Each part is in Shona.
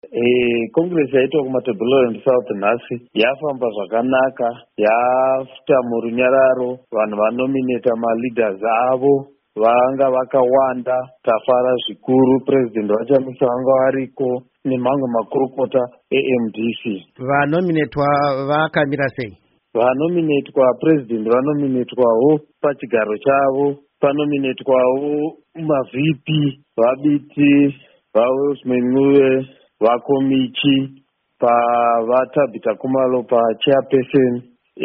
Congress yaitwa kumatabeleland South nhasi yafamba zvakanaka, yafuta murunyararo, vanhu vanominata maleaders avo vanga vakawanda, tafara zvikuru. President wachamisa vanga variko nemamwe makurukota eMDC. Vanominatwa vakamira sei? Vanominatwa, president vanominatwawo pachigaro chavo, panominatwawo maVP, vabiti, vaWilson vakomichi, pavaTabitha Khumalo pachairperson,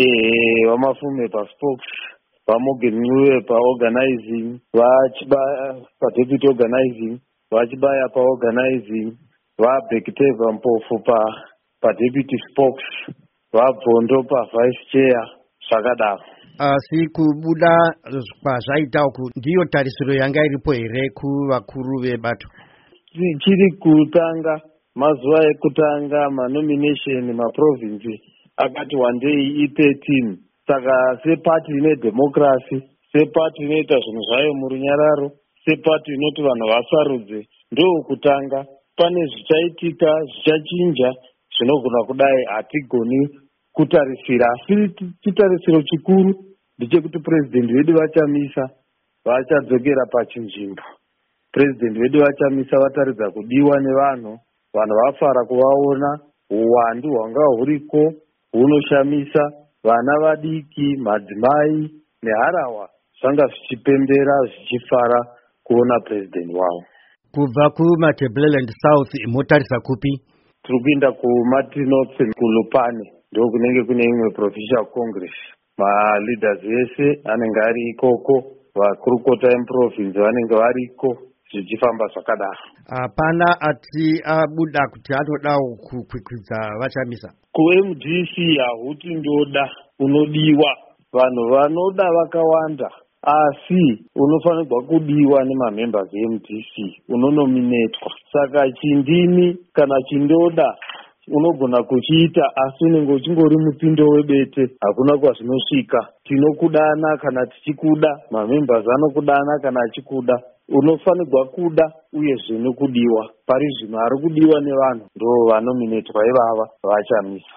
vamafume paspokes, vaMorgan Ncube paorganizing, vachibaya padeputy organizing, vachibaya paorganizing, vaBhekiteva Mpofu padeputy spokes, vaBhondo pavice chair, zvakadaro. Asi kubuda kwazvaita uku ndiyo tarisiro yanga iripo here kuvakuru vebato? Chiri kutanga, mazuva ekutanga manomination maprovince akati wandei i13. Saka sepati ine democracy, sepati inoita zvinhu zvayo murunyararo, sepati inoti vanhu vasarudze, ndokutanga. Pane zvichaitika, zvichachinja, zvinogona kudai hatigoni kutarisira. Asi chitarisiro chikuru ndechekuti president vedu vachamisa, vachadzokera pachinzvimbo. President vedu vachamisa, vataridza kudiwa nevanhu, vanhu vafara kuvaona, uwandu hwanga huriko hunoshamisa, vana vadiki, madzimai neharahwa zvanga zvichipembera zvichifara kuona president wavo. Kubva kumatabeleland South motarisa kupi? Tiri kuenda kuMartin kuLupane, ndo kunenge kune imwe provincial congress. Maleaders ese anenge ari ikoko, vakurukota emuprovince vanenge variko, zvichifamba zvakadaro. Hapana ati abuda kuti anodawo kukwikwidza vachamisa? KuMDC hahuti ndoda unodiwa, vanhu vanoda vakawanda, asi unofanirwa kudiwa nemamembers eMDC, unonominatwa. Saka chindini kana chindoda unogona kuchiita, asi unenge uchingori mupindo webete, hakuna kwazvinosvika. Tinokudana kana tichikuda, mamembers anokudana kana achikuda. Unofanirwa kuda uyezve nokudiwa. Pari zvino ari kudiwa nevanhu ndo vanominatwa ivava vachamisa.